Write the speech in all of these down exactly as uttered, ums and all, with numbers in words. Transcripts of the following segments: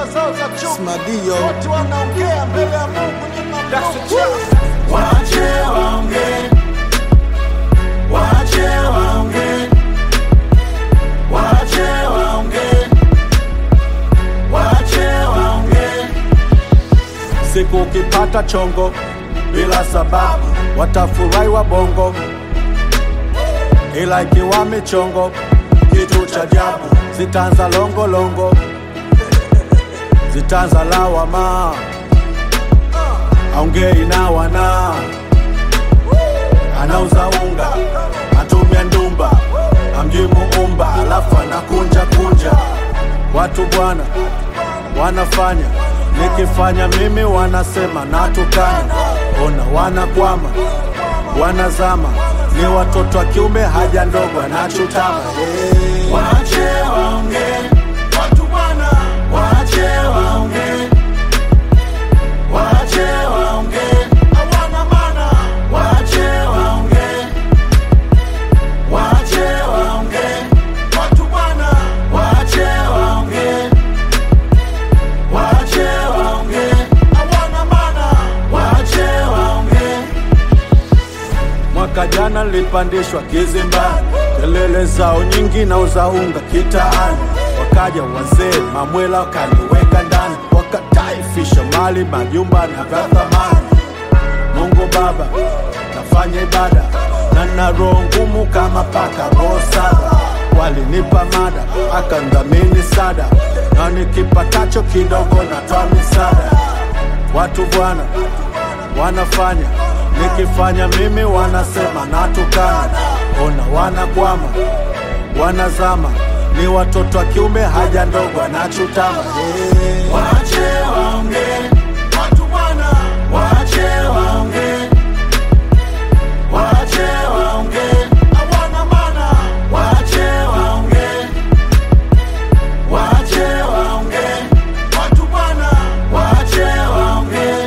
mimba zao za chuki. Smadio. Wote wanaongea mbele ya Mungu ni mamluki. Wache waongee, wache waongee, wache waongee, wache waongee. Siku ukipata chongo bila sababu watafurahi wabongo, ila ikiwa michongo kitu cha ajabu zitaanza longo longo, zitaanza lawama, aongei na wana, anauza unga, atumia ndumba, amjui muumba, alafu anakunja kunja. Watu bwana wanafanya, nikifanya mimi wanasema natukana. Ona wanakwama, wanazama, ni watoto wa kiume haja ndogo anachutama. Hey. Wache waongee, watu bwana, wache waongee, wache waongee, hawana maana. Wache waongee, wache waongee, watu bwana, wache waongee, wache waongee, hawana maana. Wache waongee. Mwaka jana nilipandishwa kizimbani, kelele zao nyingi na uzaunga kitaani. Wakaja wazee mamwela wakaniweka ndani, wakataifisha mali majumba na vya thamani. Mungu Baba nafanya ibada na na roho ngumu kama paka roho saba. Walinipa mada akandhamini sada, na nikipatacho kidogo natoa misaada. Watu bwana wanafanya, nikifanya mimi wanasema natukana. Ona wanakwama, wanazama, ni watoto wa kiume haja ndogo anachutama. Hey. Wache waongee, watu bwana, wache waongee, wache waongee, hawana maana. Wache waongee, wache waongee, watu bwana, wache waongee,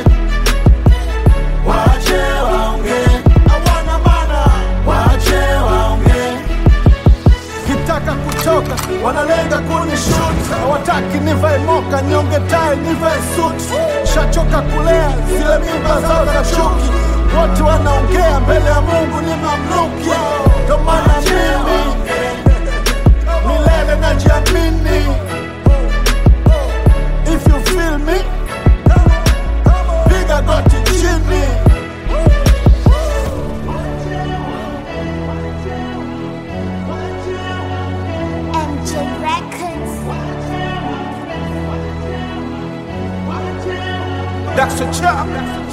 wache waongee, hawana maana. Wache waongee. Kitaka kutoka wanalenga kunishoot, hawataki nivae moka, nyonge tai, nivae suit. Shachoka kulea zile mimba zao za chuki. Wote wanaongea mbele ya Mungu ni mamluki. Ndo maana mimi milele najiamini. If you feel me, piga goti chini. M J Records. That's a chop.